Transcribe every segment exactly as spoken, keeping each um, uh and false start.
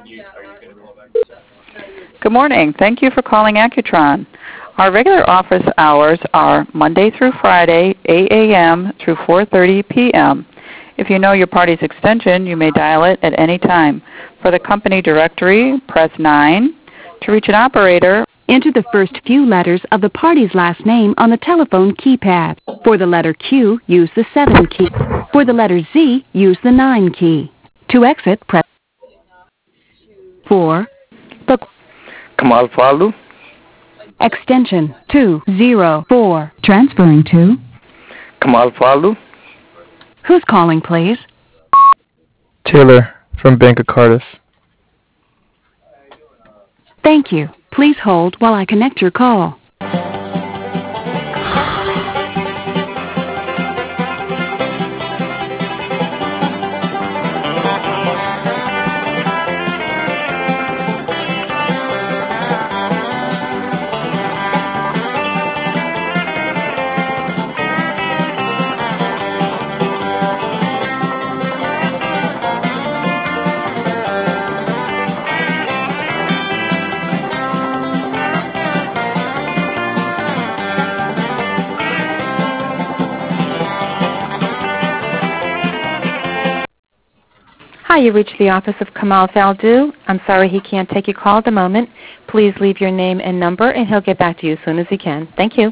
Good morning. Thank you for calling Accutron. Our regular office hours are Monday through Friday, eight a m through four thirty p m If you know your party's extension, you may dial it at any time. For the company directory, press nine. To reach an operator, enter the first few letters of the party's last name on the telephone keypad. For the letter Q, use the seven key. For the letter Z, use the nine key. To exit, press four. The Kamal Falu. Extension two zero four. Transferring to. Kamal Falu. Who's calling, please? Taylor from Bank of Cardiff. Thank you. Please hold while I connect your call. Hi, you reached the office of Kamal Faldu. I'm sorry he can't take your call at the moment. Please leave your name and number, and he'll get back to you as soon as he can. Thank you.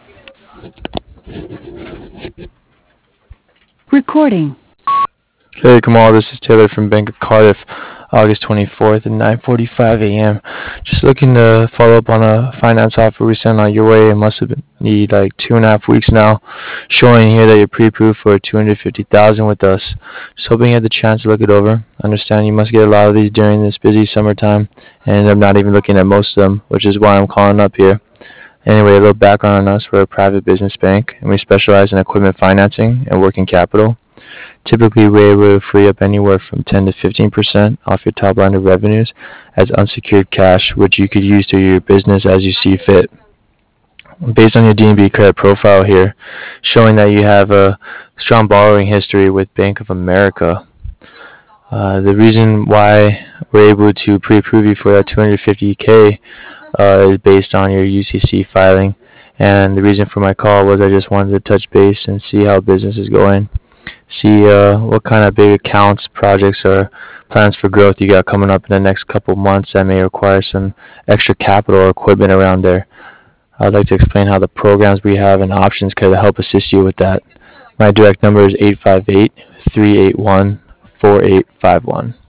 Recording. Hey Kamal, this is Taylor from Bank of Cardiff, August twenty-fourth at nine forty-five a m Just looking to follow up on a finance offer we sent out your way. It must have been need like two and a half weeks now, showing here that you're pre-approved for two hundred fifty thousand with us. Just hoping you had the chance to look it over. I understand you must get a lot of these during this busy summertime, and I'm not even looking at most of them, which is why I'm calling up here. Anyway, a little background on us. We're a private business bank, and we specialize in equipment financing and working capital. Typically, we're able to free up anywhere from ten to fifteen percent off your top line of revenues as unsecured cash, which you could use to your business as you see fit. Based on your D N B credit profile here, showing that you have a strong borrowing history with Bank of America. Uh, the reason why we're able to pre-approve you for that two hundred fifty K uh, is based on your U C C filing. And the reason for my call was I just wanted to touch base and see how business is going. See uh, what kind of big accounts, projects, or plans for growth you got coming up in the next couple months that may require some extra capital or equipment around there. I'd like to explain how the programs we have and options could help assist you with that. My direct number is eight five eight, three eight one, four eight five one.